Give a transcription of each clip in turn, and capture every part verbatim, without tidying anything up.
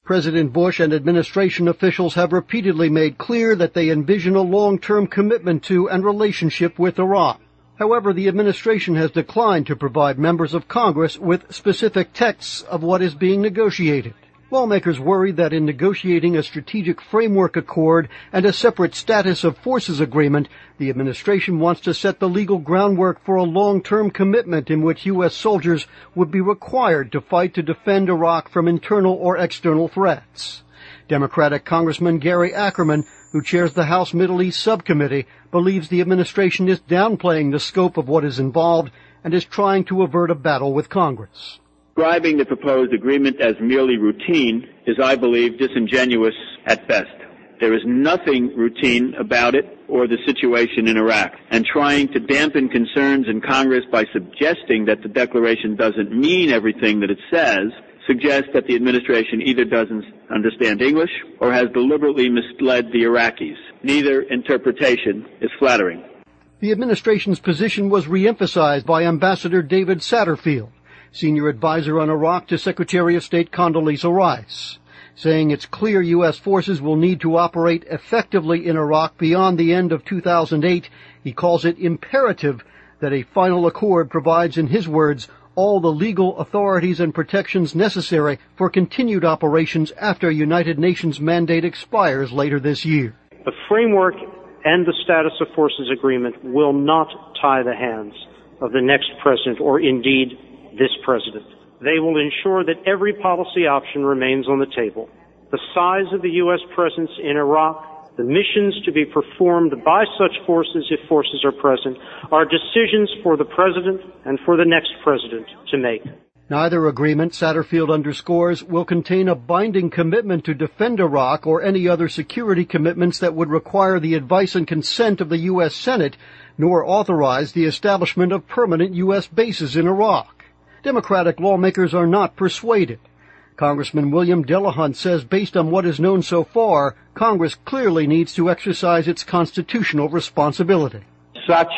President Bush and administration officials have repeatedly made clear that they envision a long-term commitment to and relationship with Iraq. However, the administration has declined to provide members of Congress with specific texts of what is being negotiated. Lawmakers worry that in negotiating a strategic framework accord and a separate status of forces agreement, the administration wants to set the legal groundwork for a long-term commitment in which U S soldiers would be required to fight to defend Iraq from internal or external threats. Democratic Congressman Gary Ackerman, who chairs the House Middle East Subcommittee, believes the administration is downplaying the scope of what is involved and is trying to avert a battle with Congress. Describing the proposed agreement as merely routine is, I believe, disingenuous at best. There is nothing routine about it or the situation in Iraq, and trying to dampen concerns in Congress by suggesting that the declaration doesn't mean everything that it says suggests that the administration either doesn't understand English or has deliberately misled the Iraqis. Neither interpretation is flattering. The administration's position was reemphasized by Ambassador David Satterfield, senior advisor on Iraq to Secretary of State Condoleezza Rice, saying it's clear U S forces will need to operate effectively in Iraq beyond the end of two thousand eight. He calls it imperative that a final accord provides, in his words, all the legal authorities and protections necessary for continued operations after a United Nations mandate expires later this year. The framework and the status of forces agreement will not tie the hands of the next president or indeed this president. They will ensure that every policy option remains on the table. The size of the U S presence in Iraq, the missions to be performed by such forces if forces are present, are decisions for the president and for the next president to make. Neither agreement, Satterfield underscores, will contain a binding commitment to defend Iraq or any other security commitments that would require the advice and consent of the U S Senate, nor authorize the establishment of permanent U S bases in Iraq. Democratic lawmakers are not persuaded. Congressman William Delahunt says based on what is known so far, Congress clearly needs to exercise its constitutional responsibility. Such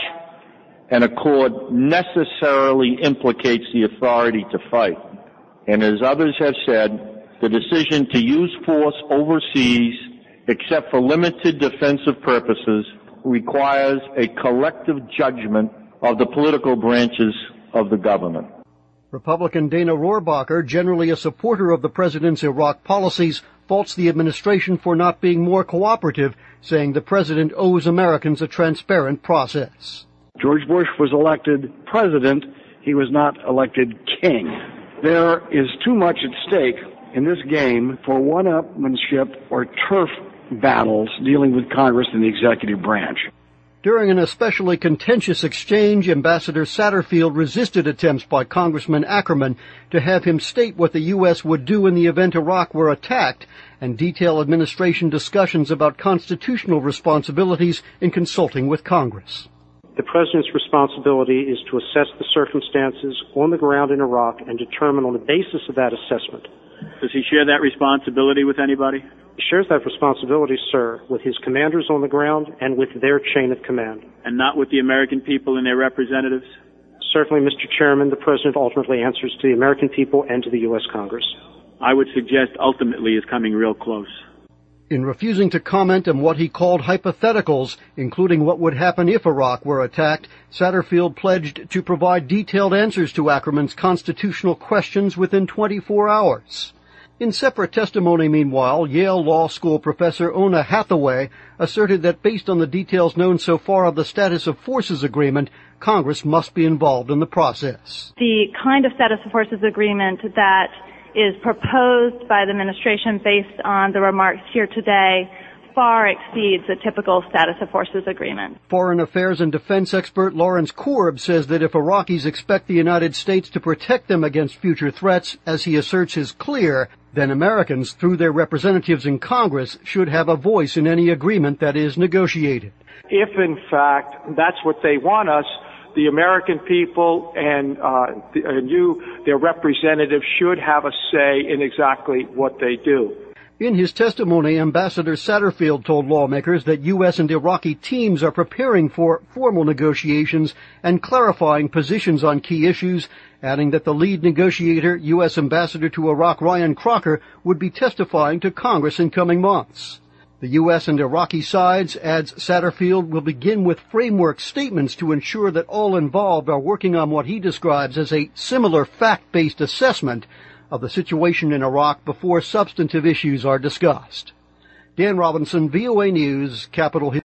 an accord necessarily implicates the authority to fight. And as others have said, the decision to use force overseas, except for limited defensive purposes, requires a collective judgment of the political branches of the government. Republican Dana Rohrabacher, generally a supporter of the president's Iraq policies, faults the administration for not being more cooperative, saying the president owes Americans a transparent process. George Bush was elected president. He was not elected king. There is too much at stake in this game for one-upmanship or turf battles dealing with Congress and the executive branch. During an especially contentious exchange, Ambassador Satterfield resisted attempts by Congressman Ackerman to have him state what the U S would do in the event Iraq were attacked and detail administration discussions about constitutional responsibilities in consulting with Congress. The president's responsibility is to assess the circumstances on the ground in Iraq and determine on the basis of that assessment. Does he share that responsibility with anybody? He shares that responsibility, sir, with his commanders on the ground and with their chain of command. And not with the American people and their representatives? Certainly, Mister Chairman, the president ultimately answers to the American people and to the U S Congress. I would suggest ultimately is coming real close. In refusing to comment on what he called hypotheticals, including what would happen if Iraq were attacked, Satterfield pledged to provide detailed answers to Ackerman's constitutional questions within twenty-four hours. In separate testimony, meanwhile, Yale Law School professor Ona Hathaway asserted that based on the details known so far of the status of forces agreement, Congress must be involved in the process. The kind of status of forces agreement that is proposed by the administration based on the remarks here today far exceeds the typical status of forces agreement. Foreign affairs and defense expert Lawrence Korb says that if Iraqis expect the United States to protect them against future threats, as he asserts is clear, then Americans, through their representatives in Congress, should have a voice in any agreement that is negotiated. If, in fact, that's what they want us, the American people and, uh, and you, their representatives, should have a say in exactly what they do. In his testimony, Ambassador Satterfield told lawmakers that U S and Iraqi teams are preparing for formal negotiations and clarifying positions on key issues, adding that the lead negotiator, U S Ambassador to Iraq Ryan Crocker, would be testifying to Congress in coming months. The U S and Iraqi sides, adds Satterfield, will begin with framework statements to ensure that all involved are working on what he describes as a similar fact-based assessment of the situation in Iraq before substantive issues are discussed. Dan Robinson, V O A News, Capitol Hill.